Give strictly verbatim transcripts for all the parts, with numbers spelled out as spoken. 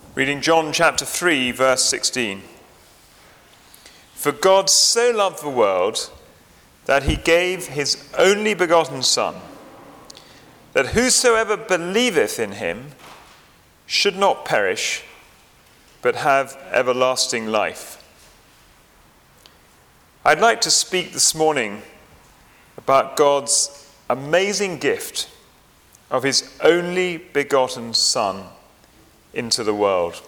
Reading John chapter three, verse sixteen. For God so loved the world that he gave his only begotten Son, that whosoever believeth in him should not perish, but have everlasting life. I'd like to speak this morning about God's amazing gift of his only begotten Son into the world.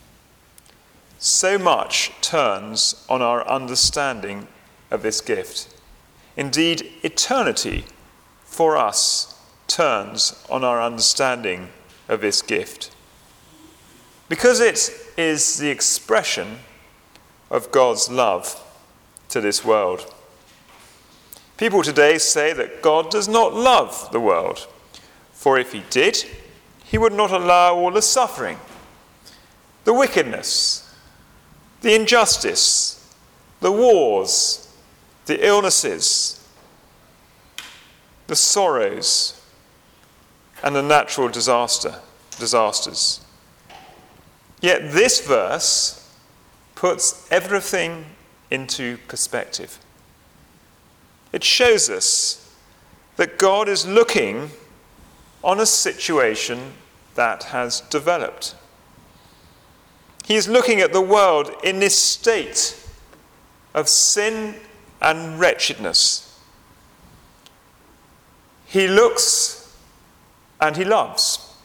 So much turns on our understanding of this gift. Indeed, eternity for us turns on our understanding of this gift. Because it is the expression of God's love to this world. People today say that God does not love the world, for if he did, he would not allow all the suffering, the wickedness, the injustice, the wars, the illnesses, the sorrows, and the natural disaster, disasters. Yet this verse puts everything into perspective. It shows us that God is looking on a situation that has developed. He is looking at the world in this state of sin and wretchedness. He looks and he loves.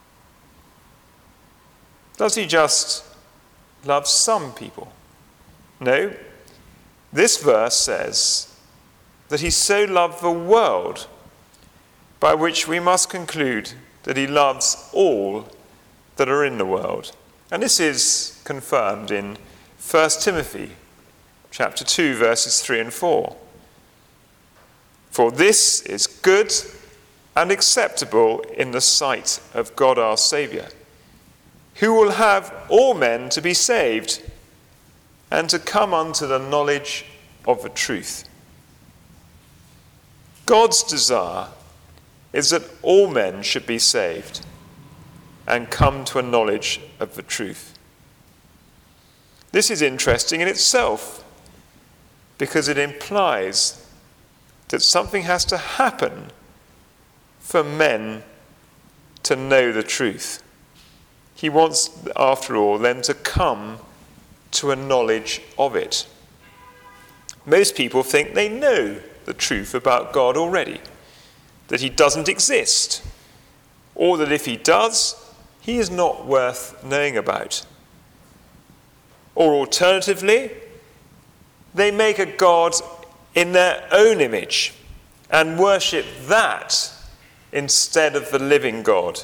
Does he just love some people? No. This verse says that he so loved the world, by which we must conclude that he loves all that are in the world. And this is confirmed in First Timothy chapter two, verses three and four. For this is good and acceptable in the sight of God our Saviour, who will have all men to be saved and to come unto the knowledge of the truth. God's desire is that all men should be saved and come to a knowledge of the truth. This is interesting in itself because it implies that something has to happen for men to know the truth. He wants, after all, them to come to a knowledge of it. Most people think they know the truth about God already, that he doesn't exist, or that if he does, he is not worth knowing about. Or alternatively, they make a God in their own image and worship that instead of the living God.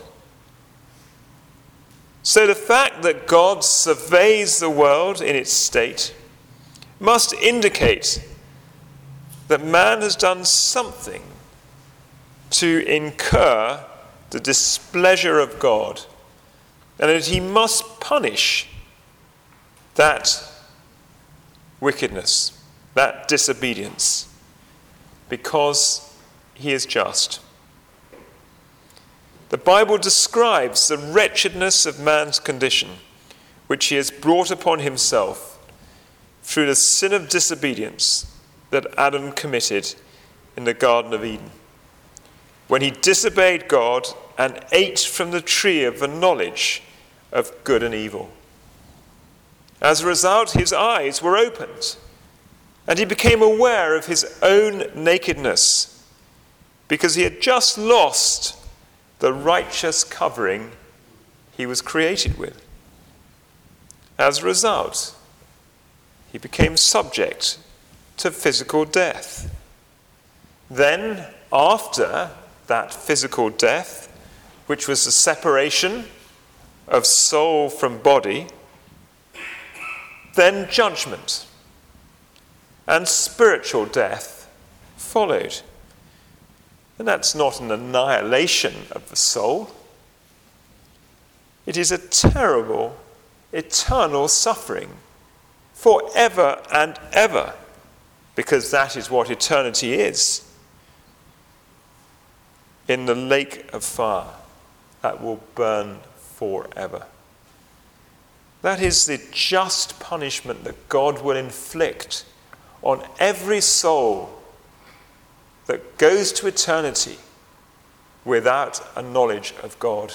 So the fact that God surveys the world in its state must indicate that man has done something to incur the displeasure of God, and that he must punish that wickedness, that disobedience, because he is just. The Bible describes the wretchedness of man's condition, which he has brought upon himself through the sin of disobedience that Adam committed in the Garden of Eden, when he disobeyed God and ate from the tree of the knowledge of good and evil. As a result, his eyes were opened, and he became aware of his own nakedness, because he had just lost the righteous covering he was created with. As a result, he became subject to physical death. Then, after that physical death, which was the separation of soul from body, then judgment and spiritual death followed. And that's not an annihilation of the soul. It is a terrible, eternal suffering forever and ever, because that is what eternity is. In the lake of fire that will burn forever. That is the just punishment that God will inflict on every soul that goes to eternity without a knowledge of God.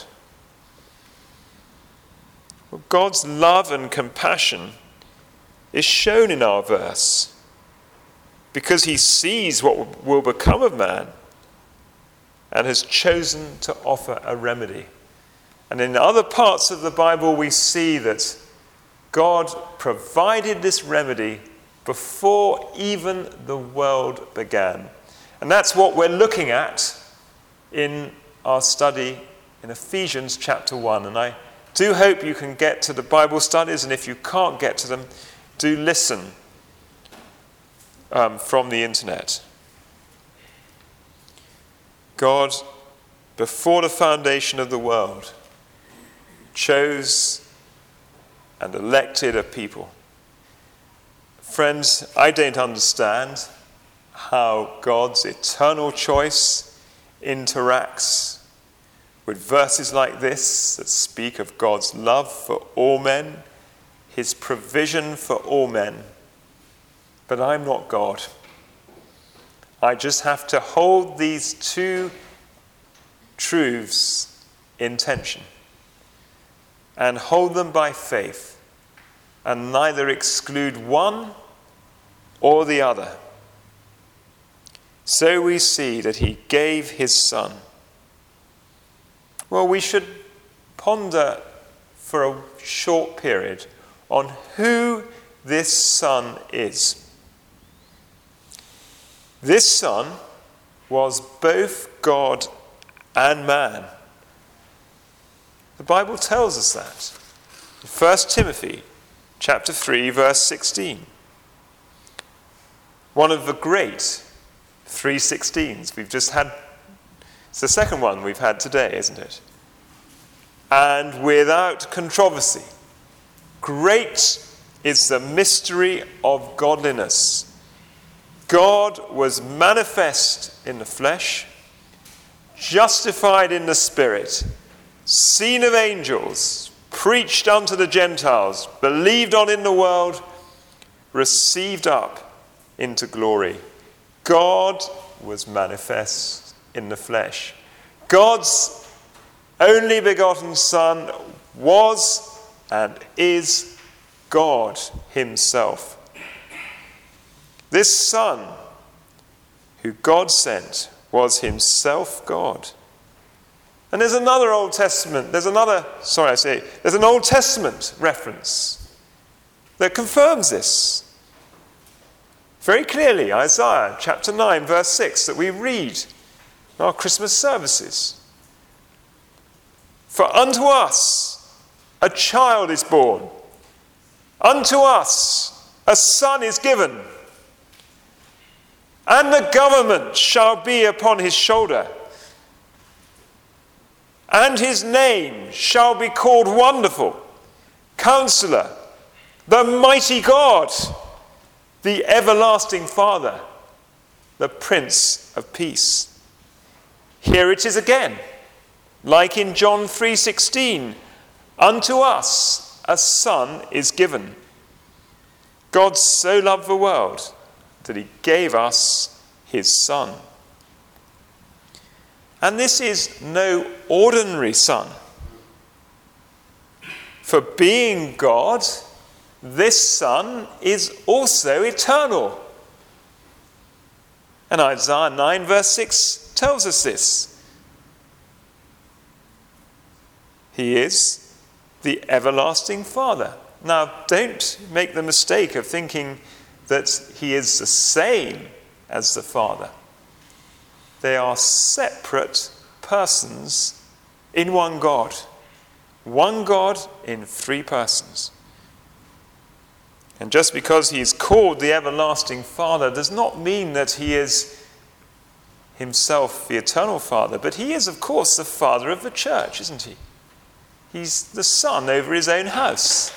Well, God's love and compassion is shown in our verse because he sees what will become of man and has chosen to offer a remedy. And in other parts of the Bible we see that God provided this remedy before even the world began. And that's what we're looking at in our study in Ephesians chapter one. And I do hope you can get to the Bible studies, and if you can't get to them, do listen um, from the internet. God, before the foundation of the world, chose and elected a people. Friends, I don't understand how God's eternal choice interacts with verses like this that speak of God's love for all men, his provision for all men. But I'm not God. I just have to hold these two truths in tension and hold them by faith and neither exclude one or the other. So we see that he gave his son. Well, we should ponder for a short period on who this son is. This son was both God and man. The Bible tells us that. In First Timothy chapter three, verse sixteen. One of the great three sixteens we've just had. It's the second one we've had today, isn't it? And without controversy, great is the mystery of godliness. God was manifest in the flesh, justified in the spirit, seen of angels, preached unto the Gentiles, believed on in the world, received up into glory. God was manifest in the flesh. God's only begotten Son was and is God himself. This Son, who God sent, was himself God. And there's another Old Testament, there's another, sorry I say, there's an Old Testament reference that confirms this. Very clearly, Isaiah chapter nine, verse six, that we read in our Christmas services. For unto us a child is born, unto us a son is given, and the government shall be upon his shoulder, and his name shall be called Wonderful, Counselor, the Mighty God, the Everlasting Father, the Prince of Peace. Here it is again, like in John three sixteen, unto us a son is given. God so loved the world that he gave us his Son. And this is no ordinary Son. For being God, this Son is also eternal. And Isaiah nine verse six tells us this. He is the everlasting Father. Now, don't make the mistake of thinking that he is the same as the Father. They are separate persons in one God. One God in three persons. And just because he is called the everlasting Father does not mean that he is himself the eternal Father. But he is, of course, the Father of the church, isn't he? He's the Son over his own house.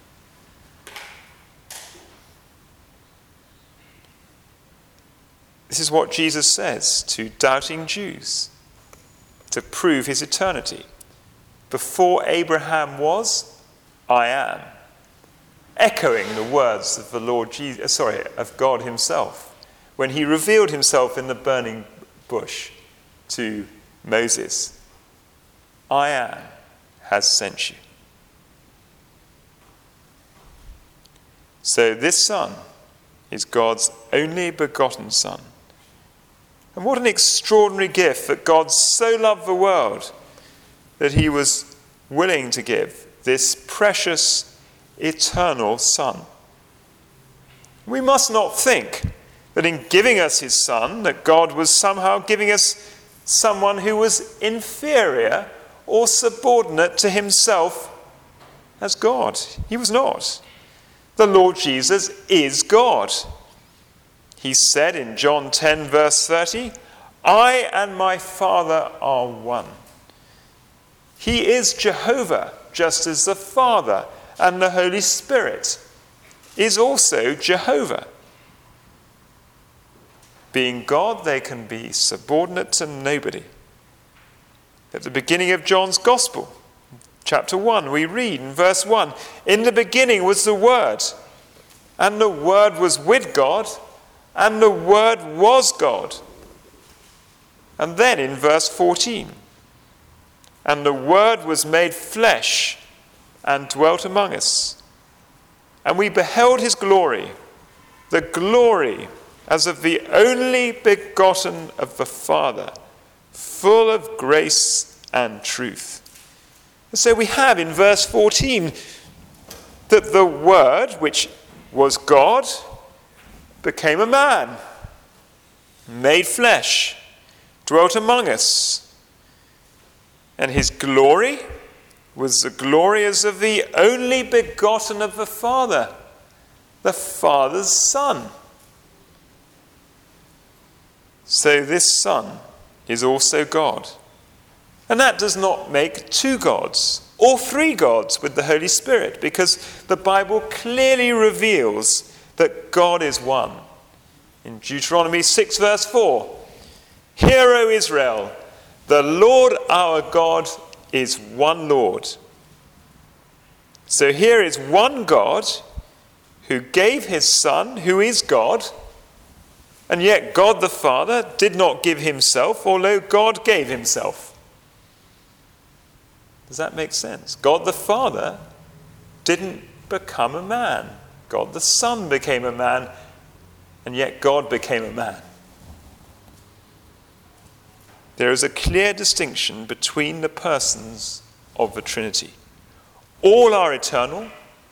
This is what Jesus says to doubting Jews to prove his eternity. Before Abraham was, I am. echoing the words of the Lord Jesus, sorry, of God himself, when he revealed himself in the burning bush to Moses. I am has sent you. So this Son is God's only begotten Son. And what an extraordinary gift that God so loved the world that he was willing to give this precious, eternal Son. We must not think that in giving us his Son, that God was somehow giving us someone who was inferior or subordinate to himself as God. He was not. The Lord Jesus is God. He said in John ten, verse thirty, I and my Father are one. He is Jehovah, just as the Father and the Holy Spirit is also Jehovah. Being God, they can be subordinate to nobody. At the beginning of John's Gospel, chapter one, we read in verse one, in the beginning was the Word, and the Word was with God, and the Word was God. And then in verse fourteen, and the Word was made flesh and dwelt among us. And we beheld his glory, the glory as of the only begotten of the Father, full of grace and truth. And so we have in verse fourteen that the Word, which was God, became a man, made flesh, dwelt among us. And his glory was the glory as of the only begotten of the Father, the Father's Son. So this Son is also God. And that does not make two gods or three gods with the Holy Spirit, because the Bible clearly reveals that God is one. In Deuteronomy six, verse four, Hear, O Israel, the Lord our God is one Lord. So here is one God who gave his Son, who is God, and yet God the Father did not give himself, although God gave himself. Does that make sense? God the Father didn't become a man. God the Son became a man, and yet God became a man. There is a clear distinction between the persons of the Trinity. All are eternal.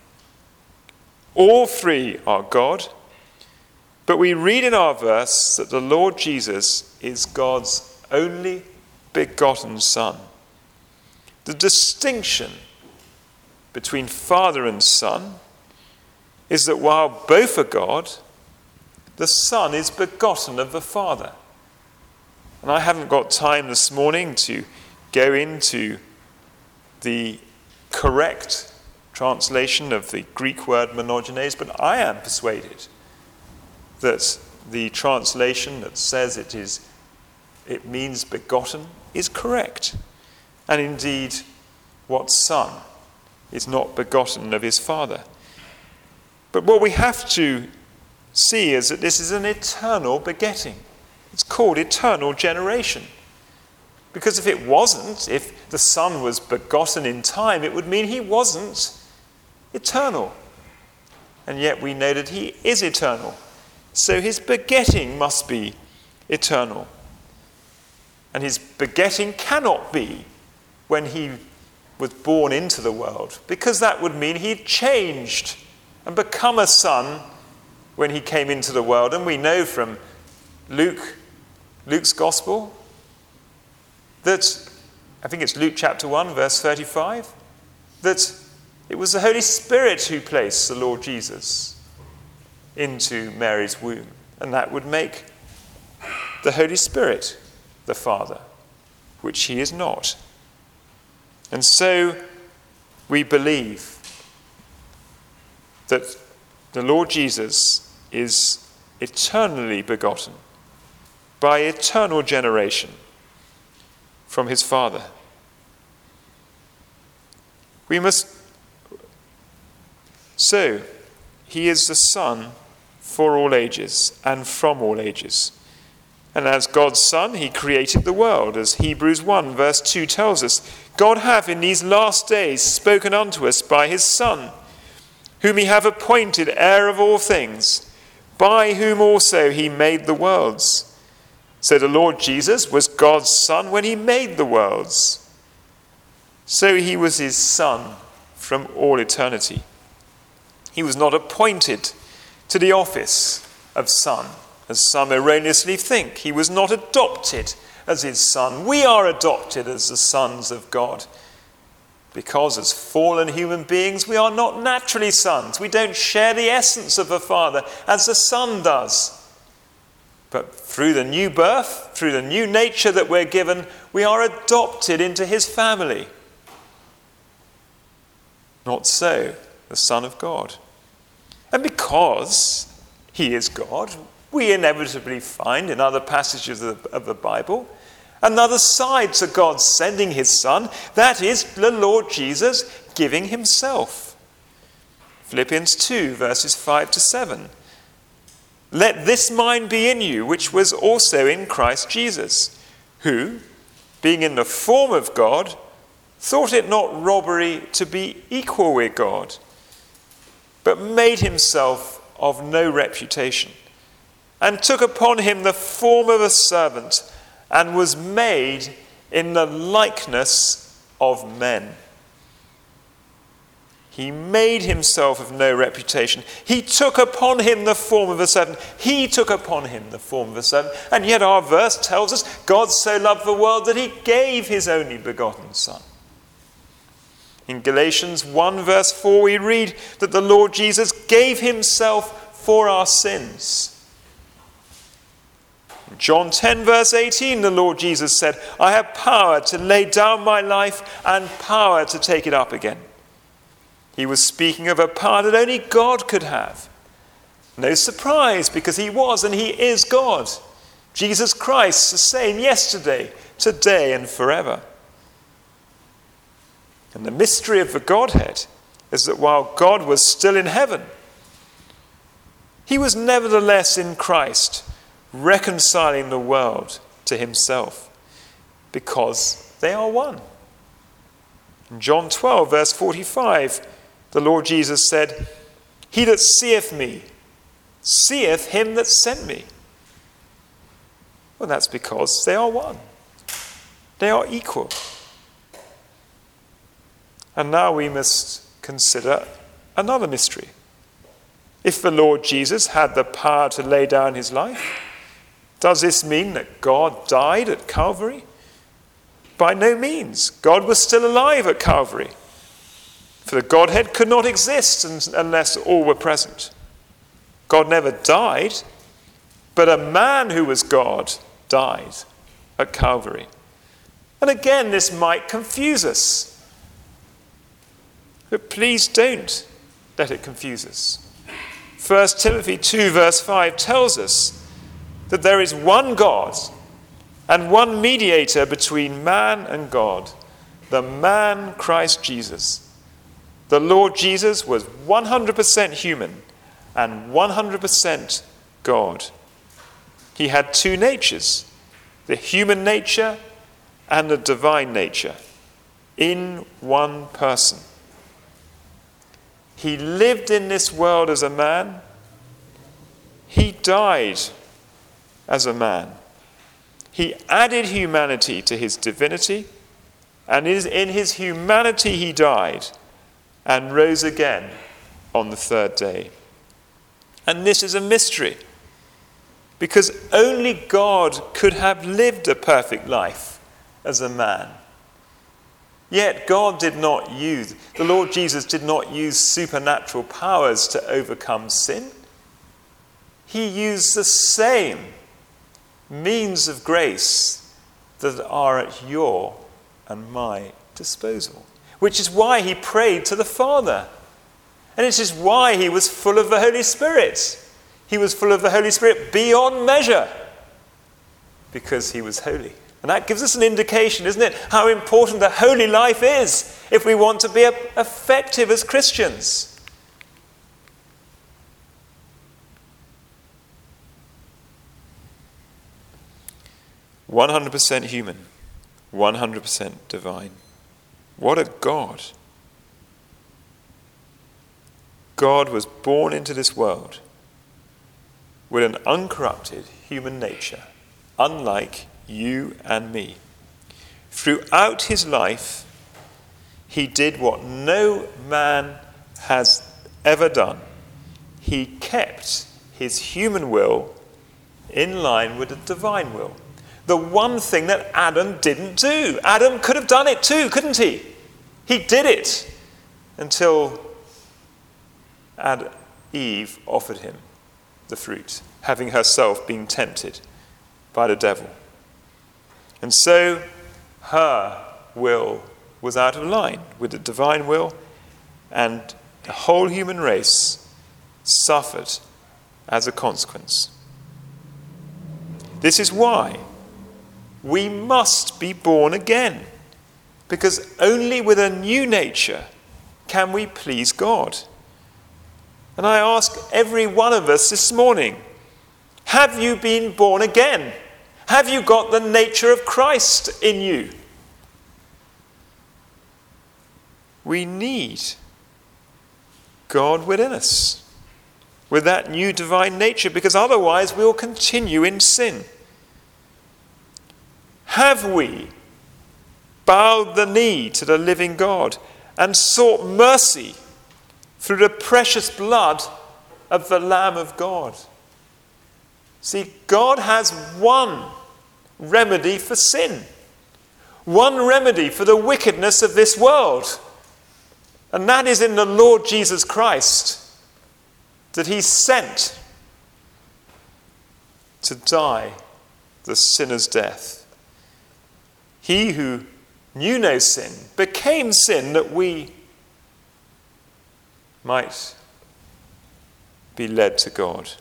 All three are God. But we read in our verse that the Lord Jesus is God's only begotten Son. The distinction between Father and Son is that while both are God, the Son is begotten of the Father. And I haven't got time this morning to go into the correct translation of the Greek word monogenes, but I am persuaded that the translation that says it is, it means begotten is correct. And indeed, what son is not begotten of his father? But what we have to see is that this is an eternal begetting. It's called eternal generation. Because if it wasn't, if the Son was begotten in time, it would mean he wasn't eternal. And yet we know that he is eternal. So his begetting must be eternal. And his begetting cannot be when he was born into the world, because that would mean he'd changed and become a son when he came into the world. And we know from Luke, Luke's Gospel, that, I think it's Luke chapter one, verse thirty-five, that it was the Holy Spirit who placed the Lord Jesus into Mary's womb. And that would make the Holy Spirit the Father, which he is not. And so we believe that the Lord Jesus is eternally begotten by eternal generation from his Father. We must So, he is the Son for all ages and from all ages. And as God's Son, he created the world, as Hebrews one verse two tells us. God hath in these last days spoken unto us by his Son, whom he hath appointed heir of all things, by whom also he made the worlds. So the Lord Jesus was God's Son when he made the worlds. So he was his Son from all eternity. He was not appointed to the office of Son, as some erroneously think. He was not adopted as his Son. We are adopted as the sons of God, because as fallen human beings, we are not naturally sons. We don't share the essence of the Father as the Son does. But through the new birth, through the new nature that we're given, we are adopted into his family. Not so the Son of God. And because he is God, we inevitably find in other passages of the, of the Bible another side to God sending his Son. That is the Lord Jesus giving himself. Philippians two, verses five to seven. Let this mind be in you, which was also in Christ Jesus, who, being in the form of God, thought it not robbery to be equal with God, but made himself of no reputation, and took upon him the form of a servant, and was made in the likeness of men. He made himself of no reputation. He took upon him the form of a servant. He took upon him the form of a servant. And yet our verse tells us God so loved the world that he gave his only begotten Son. In Galatians one verse four we read that the Lord Jesus gave himself for our sins. In John ten verse eighteen the Lord Jesus said, I have power to lay down my life and power to take it up again. He was speaking of a power that only God could have. No surprise, because he was and he is God. Jesus Christ, the same yesterday, today, and forever. And the mystery of the Godhead is that while God was still in heaven, he was nevertheless in Christ, reconciling the world to himself, because they are one. In John twelve, verse forty-five, the Lord Jesus said, he that seeth me, seeth him that sent me. Well, that's because they are one. They are equal. And now we must consider another mystery. If the Lord Jesus had the power to lay down his life, does this mean that God died at Calvary? By no means. God was still alive at Calvary. For the Godhead could not exist unless all were present. God never died, but a man who was God died at Calvary. And again, this might confuse us. But please don't let it confuse us. First Timothy two verse five tells us that there is one God and one mediator between man and God, the man Christ Jesus. The Lord Jesus was one hundred percent human and one hundred percent God. He had two natures, the human nature and the divine nature, in one person. He lived in this world as a man. He died as a man. He added humanity to his divinity, and in his humanity he died and rose again on the third day. And this is a mystery, because only God could have lived a perfect life as a man. Yet God did not use, the Lord Jesus did not use supernatural powers to overcome sin. He used the same means of grace that are at your and my disposal. Which is why he prayed to the Father. And it is why he was full of the Holy Spirit. He was full of the Holy Spirit beyond measure, because he was holy. And that gives us an indication, isn't it, how important the holy life is if we want to be effective as Christians. one hundred percent human, one hundred percent divine. What a God. God was born into this world with an uncorrupted human nature, unlike you and me. Throughout his life, he did what no man has ever done. He kept his human will in line with the divine will. The one thing that Adam didn't do. Adam could have done it too, couldn't he? He did it until Eve offered him the fruit, having herself been tempted by the devil. And so her will was out of line with the divine will, and the whole human race suffered as a consequence. This is why we must be born again, because only with a new nature can we please God. And I ask every one of us this morning, have you been born again? Have you got the nature of Christ in you? We need God within us with that new divine nature, because otherwise we'll continue in sin. Have we bowed the knee to the living God and sought mercy through the precious blood of the Lamb of God? See, God has one remedy for sin, one remedy for the wickedness of this world, and that is in the Lord Jesus Christ, that he sent to die the sinner's death. He who knew no sin became sin that we might be led to God.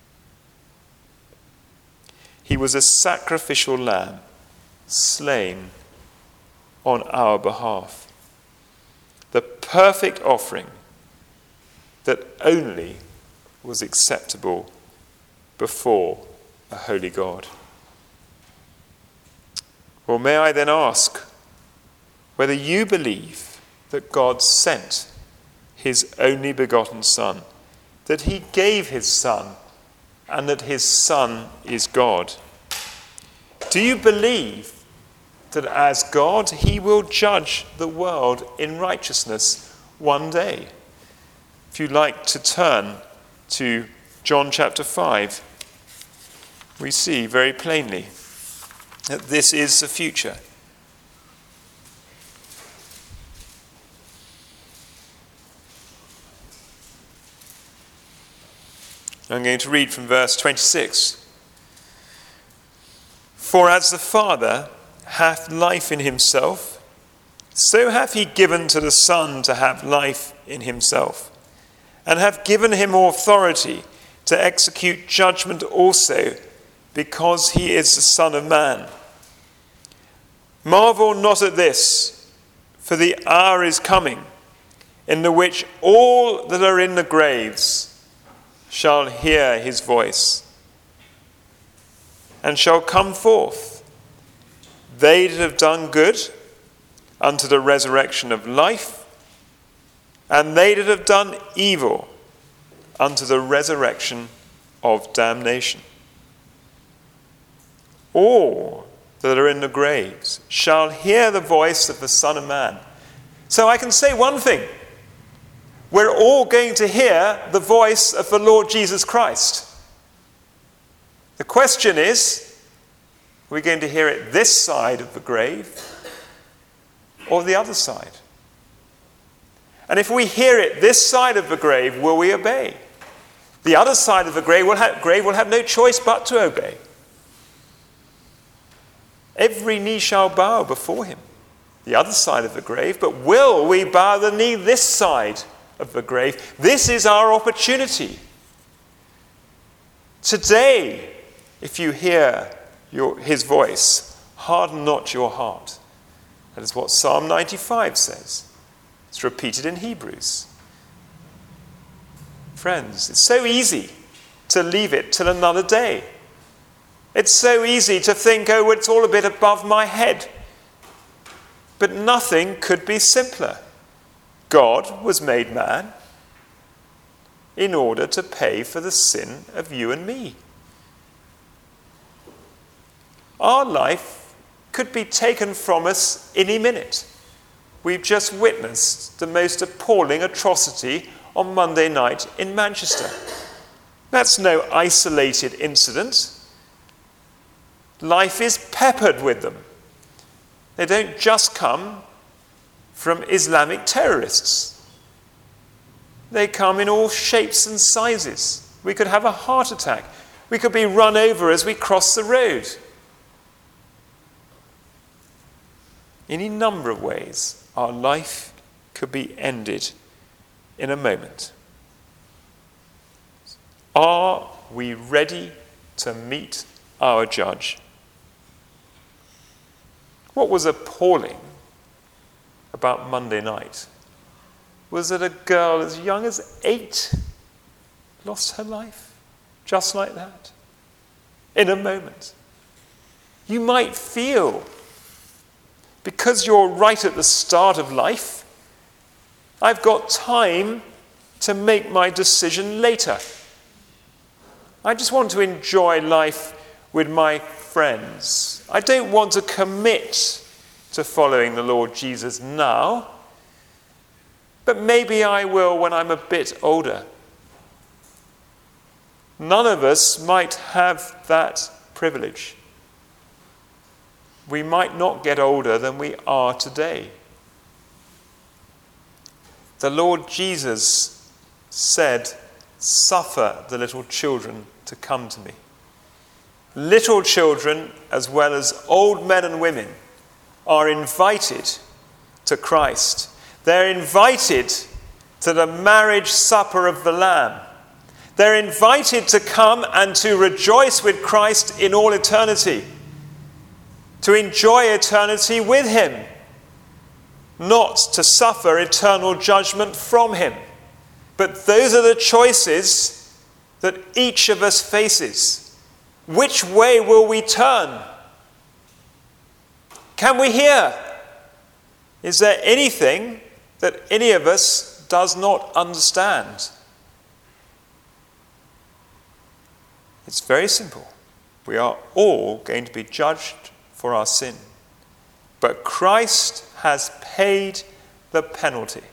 He was a sacrificial lamb slain on our behalf. The perfect offering that only was acceptable before a holy God. Well, may I then ask whether you believe that God sent his only begotten Son, that he gave his Son, and that his Son is God? Do you believe that as God, he will judge the world in righteousness one day? If you'd like to turn to John chapter five, we see very plainly that this is the future. I'm going to read from verse twenty-six. For as the Father hath life in himself, so hath he given to the Son to have life in himself, and hath given him authority to execute judgment also, because he is the Son of Man. Marvel not at this, for the hour is coming, in the which all that are in the graves shall hear his voice, and shall come forth, they that have done good unto the resurrection of life, and they that have done evil unto the resurrection of damnation. All that are in the graves shall hear the voice of the Son of Man. So I can say one thing. We're all going to hear the voice of the Lord Jesus Christ. The question is, are we going to hear it this side of the grave or the other side? And if we hear it this side of the grave, will we obey? The other side of the grave will have, grave will have no choice but to obey. Every knee shall bow before him, the other side of the grave, but will we bow the knee this side of the grave? This is our opportunity. Today, if you hear your, his voice, harden not your heart. That is what Psalm ninety-five says. It's repeated in Hebrews. Friends, it's so easy to leave it till another day. It's so easy to think, oh, it's all a bit above my head. But nothing could be simpler. God was made man in order to pay for the sin of you and me. Our life could be taken from us any minute. We've just witnessed the most appalling atrocity on Monday night in Manchester. That's no isolated incident. Life is peppered with them. They don't just come from Islamic terrorists. They come in all shapes and sizes. We could have a heart attack. We could be run over as we cross the road. In any number of ways, our life could be ended in a moment. Are we ready to meet our judge? What was appalling about Monday night was that a girl as young as eight lost her life, just like that, in a moment. You might feel, because you're right at the start of life, I've got time to make my decision later. I just want to enjoy life with my friends. I don't want to commit to following the Lord Jesus now, but maybe I will when I'm a bit older. None of us might have that privilege. We might not get older than we are today. The Lord Jesus said, "Suffer the little children to come to me." Little children, as well as old men and women, are invited to Christ. They're invited to the marriage supper of the Lamb. They're invited to come and to rejoice with Christ in all eternity, to enjoy eternity with him, not to suffer eternal judgment from him. But those are the choices that each of us faces. Which way will we turn? Can we hear? Is there anything that any of us does not understand? It's very simple. We are all going to be judged for our sin. But Christ has paid the penalty.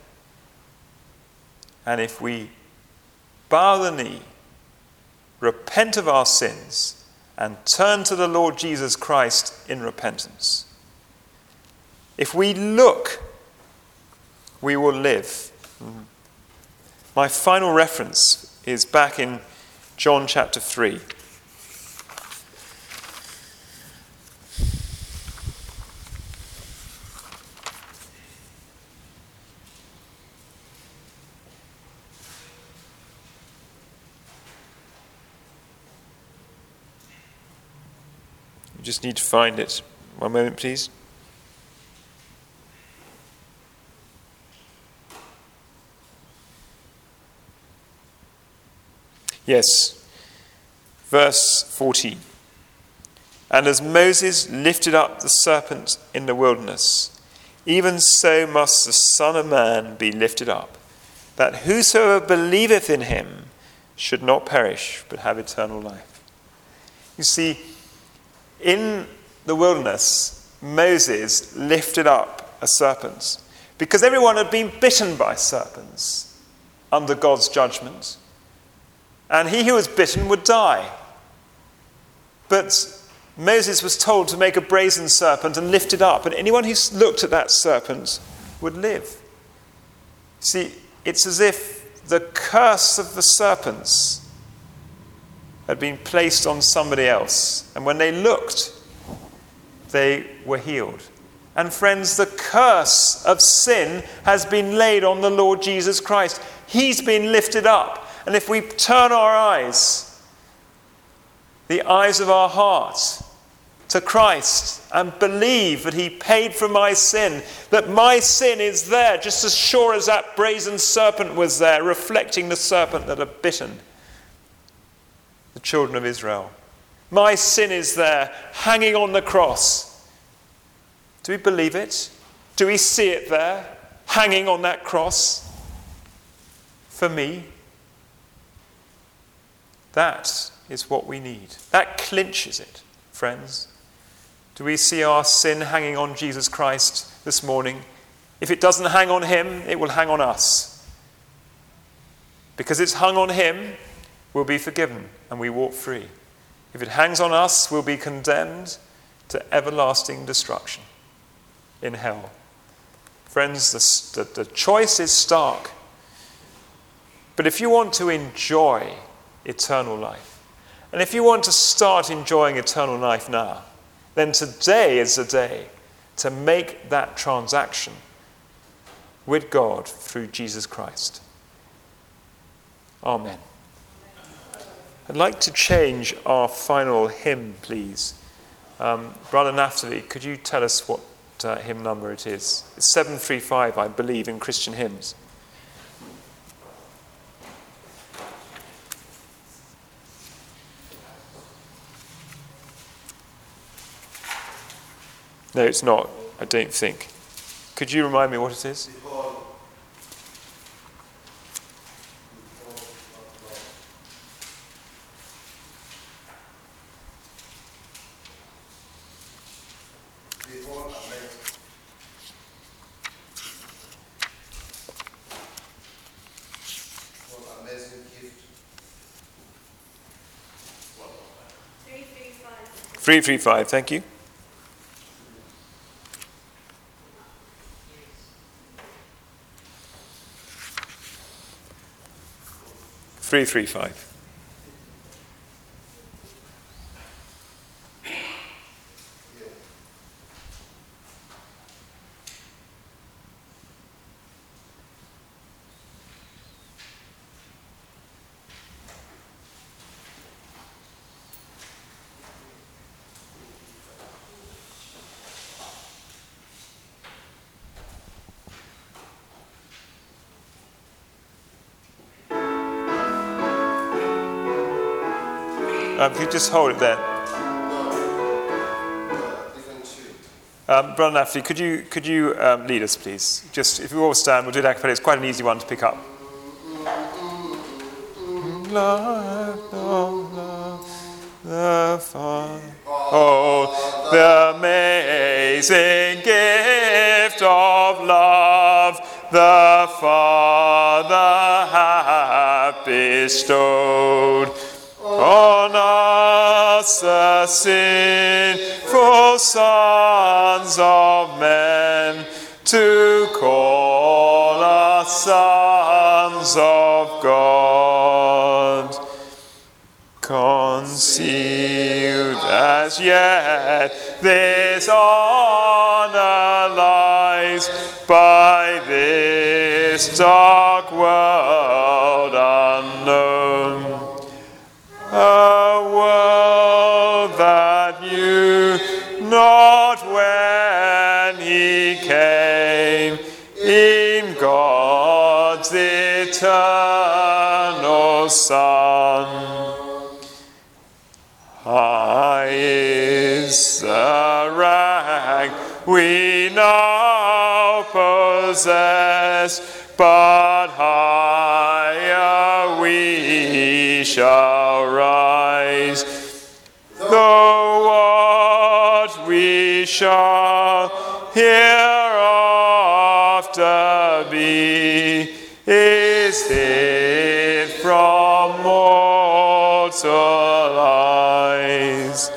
And if we bow the knee, repent of our sins, and turn to the Lord Jesus Christ in repentance, if we look, we will live. My final reference is back in John chapter three. You just need to find it. One moment, please. Yes, verse fourteen. And as Moses lifted up the serpent in the wilderness, even so must the Son of Man be lifted up, that whosoever believeth in him should not perish, but have eternal life. You see, in the wilderness, Moses lifted up a serpent because everyone had been bitten by serpents under God's judgment. And he who was bitten would die. But Moses was told to make a brazen serpent and lift it up, and anyone who looked at that serpent would live. See, it's as if the curse of the serpents had been placed on somebody else, and when they looked, they were healed. And friends, the curse of sin has been laid on the Lord Jesus Christ. He's been lifted up. And if we turn our eyes, the eyes of our heart, to Christ and believe that he paid for my sin, that my sin is there just as sure as that brazen serpent was there, reflecting the serpent that had bitten the children of Israel, My sin is there, hanging on the cross. Do we believe it? Do we see it there, hanging on that cross for me? That is what we need. That clinches it, friends. Do we see our sin hanging on Jesus Christ this morning? If it doesn't hang on him, it will hang on us. Because it's hung on him, we'll be forgiven and we walk free. If it hangs on us, we'll be condemned to everlasting destruction in hell. Friends, the, the, the choice is stark. But if you want to enjoy eternal life, and if you want to start enjoying eternal life now, then today is the day to make that transaction with God through Jesus Christ. Amen. I'd like to change our final hymn, please. Um, Brother Naphtali, could you tell us what uh, hymn number it is? It's seven three five, I believe, in Christian hymns. No, it's not, I don't think. Could you remind me what it is? three three five, thank you. three three five. Um, if you just hold it there. Um, Brother Naphtali, could you could you um, lead us, please? Just if you all stand, we'll do that. It's quite an easy one to pick up. Love, love, love, the Father. Oh, the amazing gift of love the Father hath bestowed on us, the sinful sons of men, to call us sons of God. Concealed as yet this honour lies by this dark world unknown. A world that knew not when he came in God's eternal Son. High is the rank we now possess, but higher we shall rise. Though what we shall hereafter be is hid from mortal eyes,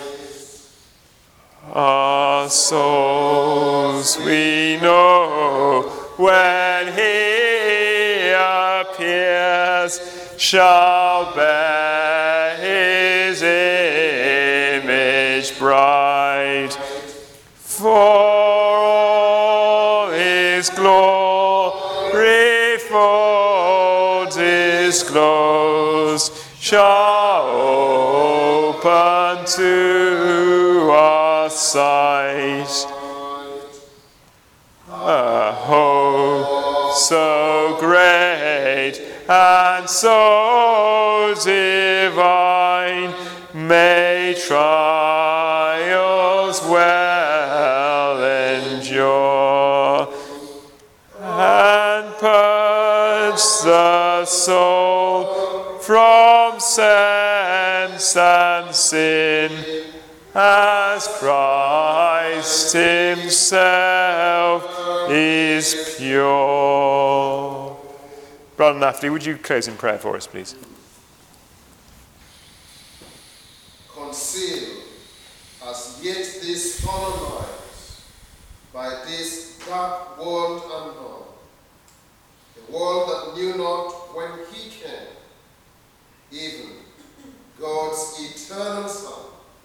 our souls we know when he appears shall bear his image bright. For all his glory full disclosed shall open to our sight. A hope so great and so divine may trials well endure, and purge the soul from sense and sin, as Christ himself is pure. Brother Nafty, would you close in prayer for us, please? Conceal as yet these fallen lives by this dark world unknown, a world that knew not when he came, even God's eternal Son.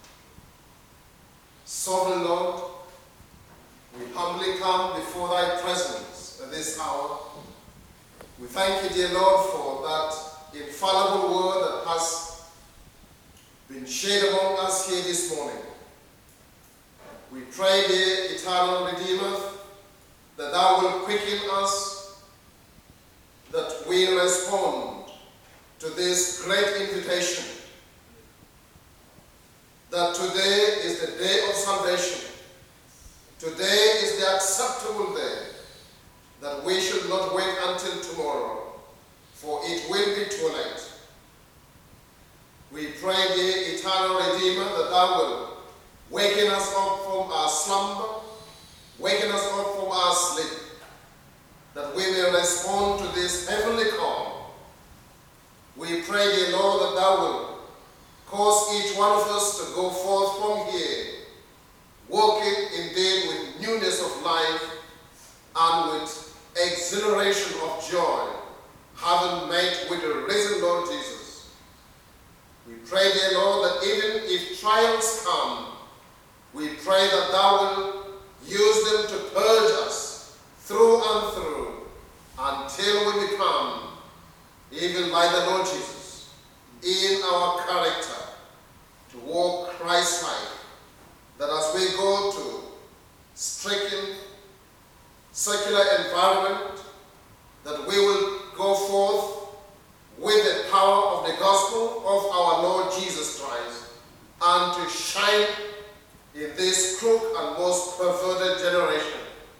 Sovereign Lord, we humbly come before thy presence at this hour. We thank you, dear Lord, for that infallible word that has been shared among us here this morning. We pray, dear eternal Redeemer, that thou wilt quicken us, that we respond to this great invitation, that today is the day of salvation. Today is the acceptable day, that we should not wait until tomorrow, for it will be too late. We pray, dear eternal Redeemer, that thou wilt waken us up from our slumber, waken us up from our sleep, that we may respond to this heavenly call. We pray, dear Lord, that thou wilt cause each one of us to go forth from here, walking indeed with newness of life and with exhilaration of joy, having met with the risen Lord Jesus. We pray, dear Lord, that even if trials come, we pray that thou wilt use them to purge us through and through until we become, even like the Lord Jesus, in our character, to walk Christ-like, that as we go to stricken, secular environment, that we will go forth with the power of the gospel of our Lord Jesus Christ, and to shine in this crook and most perverted generation.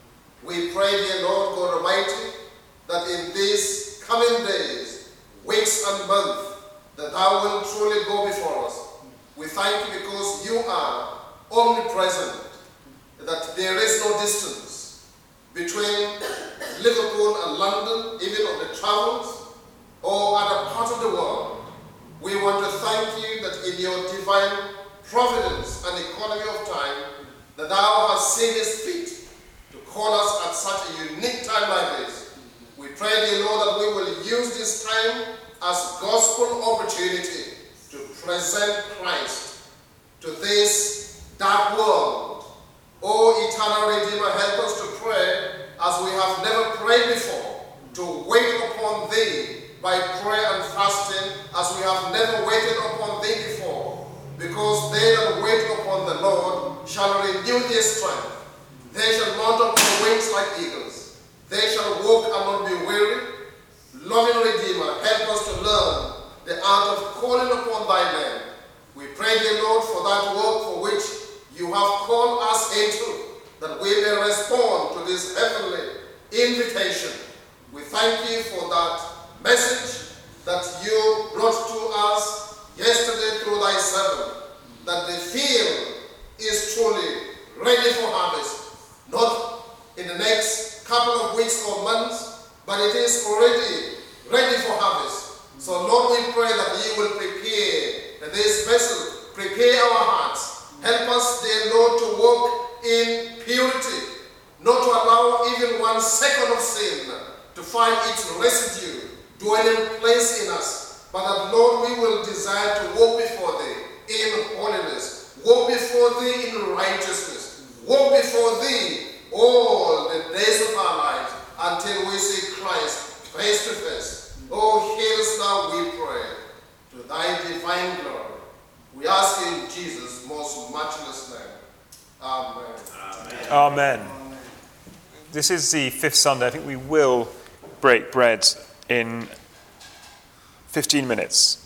We pray, dear Lord God Almighty, that in these coming days, weeks and months, that thou wilt truly go before us. We thank you because you are omnipresent, that there is no distance between Liverpool and London, even on the travels, or other part of the world. We want to thank you that in your divine providence and economy of time, that thou hast seen it fit to call us at such a unique time like this. We pray, dear Lord, that we will use this time as gospel opportunity to present Christ to this dark world. O eternal Redeemer, help us to pray as we have never prayed before, to wait upon thee by prayer and fasting as we have never waited upon thee before, because they that wait upon the Lord shall renew their strength. They shall mount up on wings like eagles. They shall walk and not be weary. Loving Redeemer, help us to learn the art of calling upon thy name. We pray, dear Lord, for that work for which you have called us into, that we may respond to this heavenly invitation. We thank you for that message that you brought to us yesterday through thy servant, that the field is truly ready for harvest, not in the next couple of weeks or months, but it is already ready for harvest. So Lord, we pray that you will prepare this vessel, prepare our hearts. Help us, dear Lord, to walk in purity, not to allow even one second of sin to find its residue dwelling place in us, but that, Lord, we will desire to walk before thee in holiness, walk before thee in righteousness, walk before thee all the days of our lives until we see Christ face to face. Oh, hear us now, we pray, to thy divine glory. We ask in Jesus' most matchless name. Amen. Amen. Amen. This is the fifth Sunday. I think we will break bread in fifteen minutes.